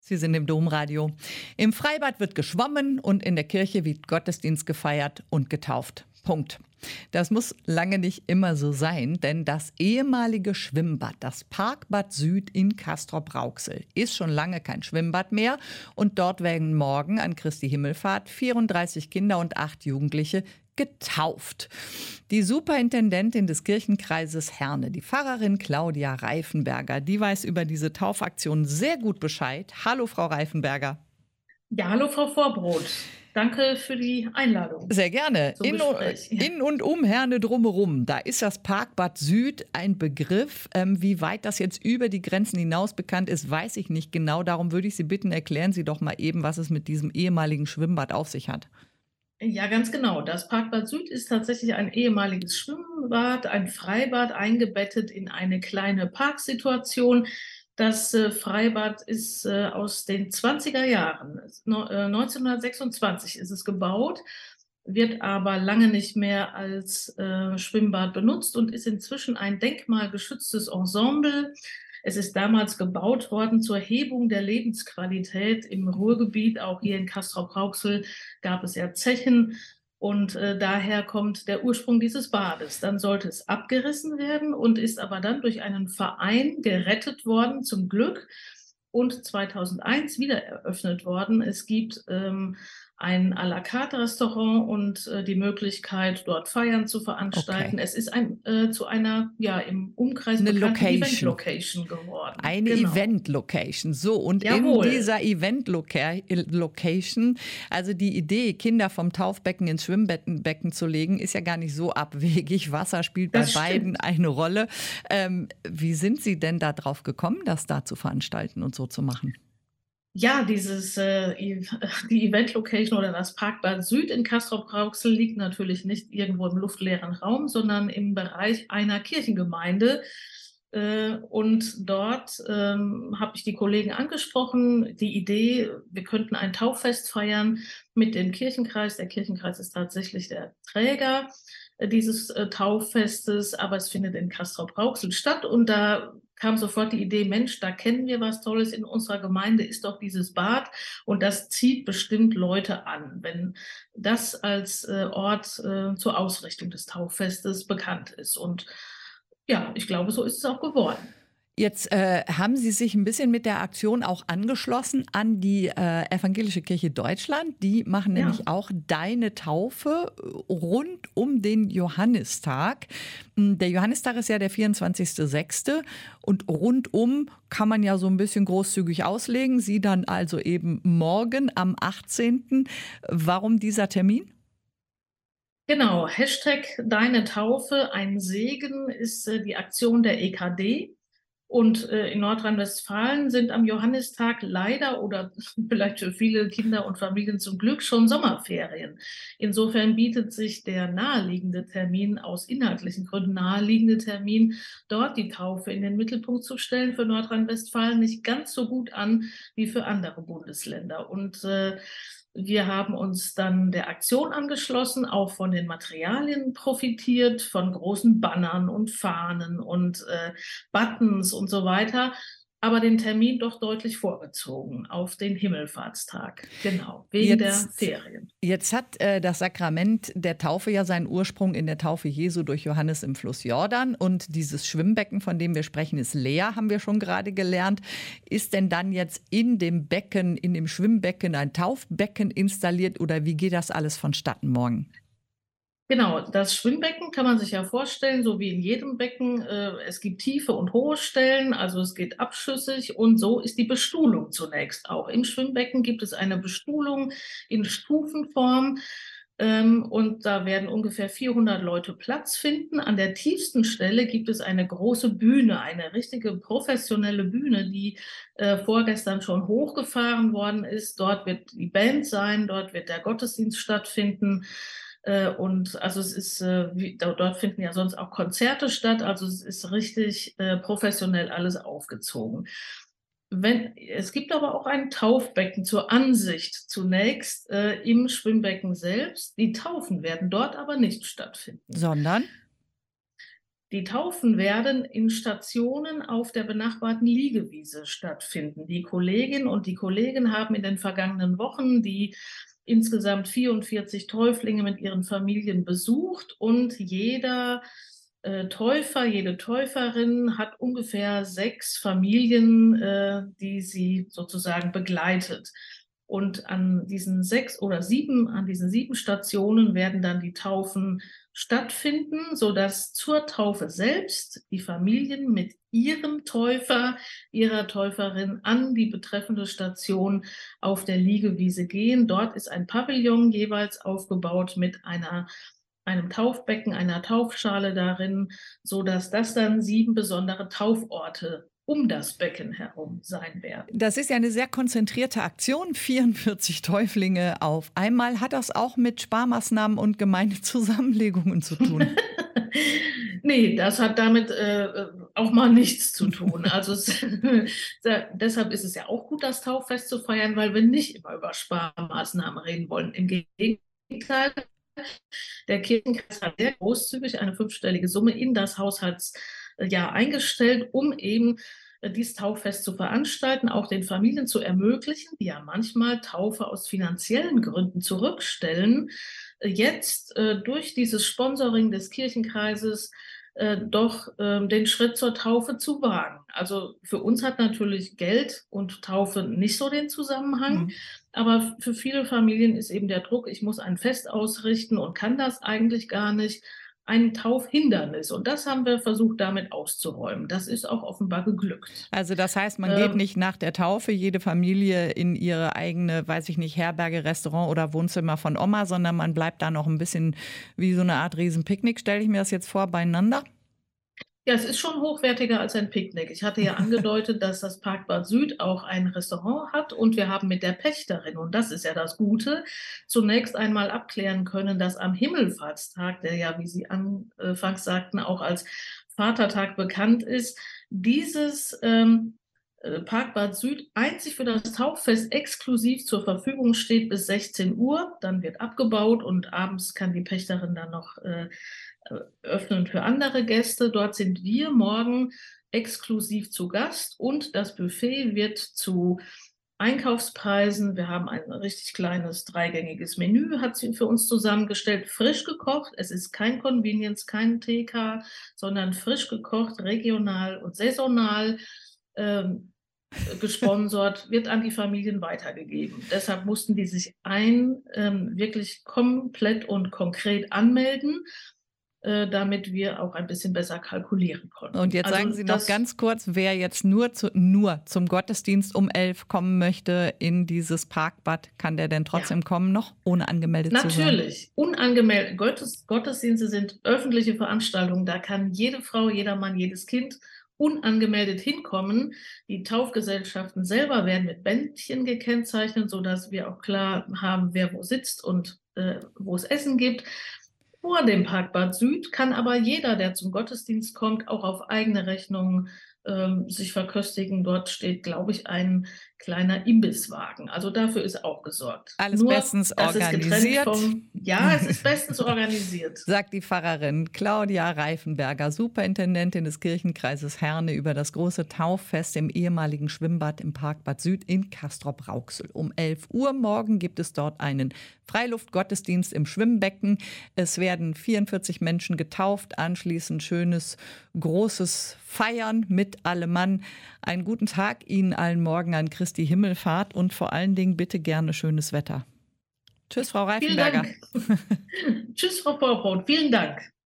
Sie sind im Domradio. Im Freibad wird geschwommen und in der Kirche wird Gottesdienst gefeiert und getauft. Punkt. Das muss lange nicht immer so sein, denn das ehemalige Schwimmbad, das Parkbad Süd in Castrop-Rauxel, ist schon lange kein Schwimmbad mehr und dort werden morgen an Christi Himmelfahrt 34 Kinder und 8 Jugendliche getauft. Die Superintendentin des Kirchenkreises Herne, die Pfarrerin Claudia Reifenberger, die weiß über diese Taufaktion sehr gut Bescheid. Hallo, Frau Reifenberger. Ja, hallo Frau Vorbrot. Danke für die Einladung Sehr gerne. zum Gespräch. In und um Herne drumherum, da ist das Parkbad Süd ein Begriff. Wie weit das jetzt über die Grenzen hinaus bekannt ist, weiß ich nicht genau. Darum würde ich Sie bitten, erklären Sie doch mal eben, was es mit diesem ehemaligen Schwimmbad auf sich hat. Ja, ganz genau. Das Parkbad Süd ist tatsächlich ein ehemaliges Schwimmbad, ein Freibad, eingebettet in eine kleine Parksituation. Das Freibad ist aus den 20er Jahren. 1926 ist es gebaut, wird aber lange nicht mehr als Schwimmbad benutzt und ist inzwischen ein denkmalgeschütztes Ensemble. Es ist damals gebaut worden zur Hebung der Lebensqualität im Ruhrgebiet. Auch hier in Castrop-Rauxel gab es ja Zechen. Und daher kommt der Ursprung dieses Bades. Dann sollte es abgerissen werden und ist aber dann durch einen Verein gerettet worden, zum Glück, und 2001 wieder eröffnet worden. Es gibt ein à la carte Restaurant und die Möglichkeit, dort Feiern zu veranstalten. Okay. Es ist zu einer, ja, im Umkreis Eine bekannten Location. Event-Location geworden. Eine Genau. Event-Location. So, und in Jawohl. dieser Event-Location, also die Idee, Kinder vom Taufbecken ins Schwimmbecken zu legen, ist ja gar nicht so abwegig. Wasser spielt bei Das beiden stimmt. eine Rolle. Wie sind Sie denn da drauf gekommen, das da zu veranstalten und so zu machen? Ja, die Event-Location oder das Parkbad Süd in Castrop-Rauxel liegt natürlich nicht irgendwo im luftleeren Raum, sondern im Bereich einer Kirchengemeinde. Und dort habe ich die Kollegen angesprochen, die Idee, wir könnten ein Tauffest feiern mit dem Kirchenkreis. Der Kirchenkreis ist tatsächlich der Träger dieses Tauffestes, aber es findet in Castrop-Rauxel statt. Und da kam sofort die Idee, Mensch, da kennen wir was Tolles in unserer Gemeinde, ist doch dieses Bad, und das zieht bestimmt Leute an, wenn das als Ort zur Ausrichtung des Tauffestes bekannt ist. Und ja, ich glaube, so ist es auch geworden. Jetzt haben Sie sich ein bisschen mit der Aktion auch angeschlossen an die Evangelische Kirche Deutschland. Die machen Ja. nämlich auch Deine Taufe rund um den Johannistag. Der Johannistag ist ja der 24.06. und rundum kann man ja so ein bisschen großzügig auslegen. Sie dann also eben morgen am 18. Warum dieser Termin? Genau, Hashtag Deine Taufe, ein Segen ist die Aktion der EKD. Und in Nordrhein-Westfalen sind am Johannistag leider oder vielleicht für viele Kinder und Familien zum Glück schon Sommerferien. Insofern bietet sich der naheliegende Termin, aus inhaltlichen Gründen naheliegende Termin, dort die Taufe in den Mittelpunkt zu stellen, für Nordrhein-Westfalen nicht ganz so gut an wie für andere Bundesländer. Und wir haben uns dann der Aktion angeschlossen, auch von den Materialien profitiert, von großen Bannern und Fahnen und Buttons und so weiter, aber den Termin doch deutlich vorgezogen auf den Himmelfahrtstag. Genau, wegen der Jetzt Ferien. Jetzt hat das Sakrament der Taufe ja seinen Ursprung in der Taufe Jesu durch Johannes im Fluss Jordan. Und dieses Schwimmbecken, von dem wir sprechen, ist leer, haben wir schon gerade gelernt. Ist denn dann jetzt in dem Becken, in dem Schwimmbecken ein Taufbecken installiert oder wie geht das alles vonstatten morgen? Genau, das Schwimmbecken kann man sich ja vorstellen, so wie in jedem Becken. Es gibt tiefe und hohe Stellen, also es geht abschüssig, und so ist die Bestuhlung zunächst auch. Im Schwimmbecken gibt es eine Bestuhlung in Stufenform, und da werden ungefähr 400 Leute Platz finden. An der tiefsten Stelle gibt es eine große Bühne, eine richtige professionelle Bühne, die vorgestern schon hochgefahren worden ist. Dort wird die Band sein, dort wird der Gottesdienst stattfinden. Und also es ist, dort finden ja sonst auch Konzerte statt, also es ist richtig professionell alles aufgezogen. Es gibt aber auch ein Taufbecken zur Ansicht zunächst im Schwimmbecken selbst. Die Taufen werden dort aber nicht stattfinden. Sondern? Die Taufen werden in Stationen auf der benachbarten Liegewiese stattfinden. Die Kolleginnen und die Kollegen haben in den vergangenen Wochen die insgesamt 44 Täuflinge mit ihren Familien besucht und jeder Täufer, jede Täuferin hat ungefähr 6 Familien, die sie sozusagen begleitet. Und an diesen 7 Stationen werden dann die Taufen stattfinden, sodass zur Taufe selbst die Familien mit ihrem Täufer, ihrer Täuferin an die betreffende Station auf der Liegewiese gehen. Dort ist ein Pavillon jeweils aufgebaut mit einem Taufbecken, einer Taufschale darin, sodass das dann 7 besondere Tauforte um das Becken herum sein werden. Das ist ja eine sehr konzentrierte Aktion, 44 Täuflinge auf einmal. Hat das auch mit Sparmaßnahmen und Gemeindezusammenlegungen zu tun? Nee, das hat damit auch mal nichts zu tun. Also deshalb ist es ja auch gut, das Tauffest zu feiern, weil wir nicht immer über Sparmaßnahmen reden wollen. Im Gegenteil, der Kirchenkreis hat sehr großzügig eine 5-stellige Summe in das Haushaltsjahr eingestellt, um eben dieses Tauffest zu veranstalten, auch den Familien zu ermöglichen, die ja manchmal Taufe aus finanziellen Gründen zurückstellen, jetzt durch dieses Sponsoring des Kirchenkreises doch den Schritt zur Taufe zu wagen. Also für uns hat natürlich Geld und Taufe nicht so den Zusammenhang, aber für viele Familien ist eben der Druck, ich muss ein Fest ausrichten und kann das eigentlich gar nicht, ein Taufhindernis. Und das haben wir versucht, damit auszuräumen. Das ist auch offenbar geglückt. Also das heißt, man geht nicht nach der Taufe, jede Familie in ihre eigene, weiß ich nicht, Herberge, Restaurant oder Wohnzimmer von Oma, sondern man bleibt da noch ein bisschen wie so eine Art Riesenpicknick, stelle ich mir das jetzt vor, beieinander? Ja, es ist schon hochwertiger als ein Picknick. Ich hatte ja angedeutet, dass das Parkbad Süd auch ein Restaurant hat und wir haben mit der Pächterin, und das ist ja das Gute, zunächst einmal abklären können, dass am Himmelfahrtstag, der ja, wie Sie anfangs sagten, auch als Vatertag bekannt ist, dieses Parkbad Süd einzig für das Tauffest exklusiv zur Verfügung steht bis 16 Uhr. Dann wird abgebaut und abends kann die Pächterin dann noch öffnen für andere Gäste. Dort sind wir morgen exklusiv zu Gast und das Buffet wird zu Einkaufspreisen. Wir haben ein richtig kleines 3-gängiges Menü, hat sie für uns zusammengestellt, frisch gekocht. Es ist kein Convenience, kein TK, sondern frisch gekocht, regional und saisonal. Gesponsert, wird an die Familien weitergegeben. Deshalb mussten die sich wirklich komplett und konkret anmelden, damit wir auch ein bisschen besser kalkulieren konnten. Und jetzt sagen Sie noch ganz kurz, wer jetzt nur zum Gottesdienst um 11 kommen möchte in dieses Parkbad, kann der denn trotzdem kommen noch, ohne angemeldet zu sein? Natürlich, unangemeldet. Gottesdienste sind öffentliche Veranstaltungen, da kann jede Frau, jeder Mann, jedes Kind unangemeldet hinkommen. Die Taufgesellschaften selber werden mit Bändchen gekennzeichnet, sodass wir auch klar haben, wer wo sitzt und wo es Essen gibt. Vor dem Parkbad Süd kann aber jeder, der zum Gottesdienst kommt, auch auf eigene Rechnung sich verköstigen. Dort steht, glaube ich, ein kleiner Imbisswagen. Also dafür ist auch gesorgt. Alles bestens organisiert. Es ist bestens organisiert. Sagt die Pfarrerin Claudia Reifenberger, Superintendentin des Kirchenkreises Herne, über das große Tauffest im ehemaligen Schwimmbad im Parkbad Süd in Castrop-Rauxel. Um 11 Uhr morgen gibt es dort einen Freiluftgottesdienst im Schwimmbecken. Es werden 44 Menschen getauft, anschließend schönes, großes Feiern mit allem Mann. Einen guten Tag Ihnen allen morgen an Christi Himmelfahrt und vor allen Dingen bitte gerne schönes Wetter. Tschüss, Frau Reifenberger. Vielen Dank. Tschüss, Frau Porpold. Vielen Dank.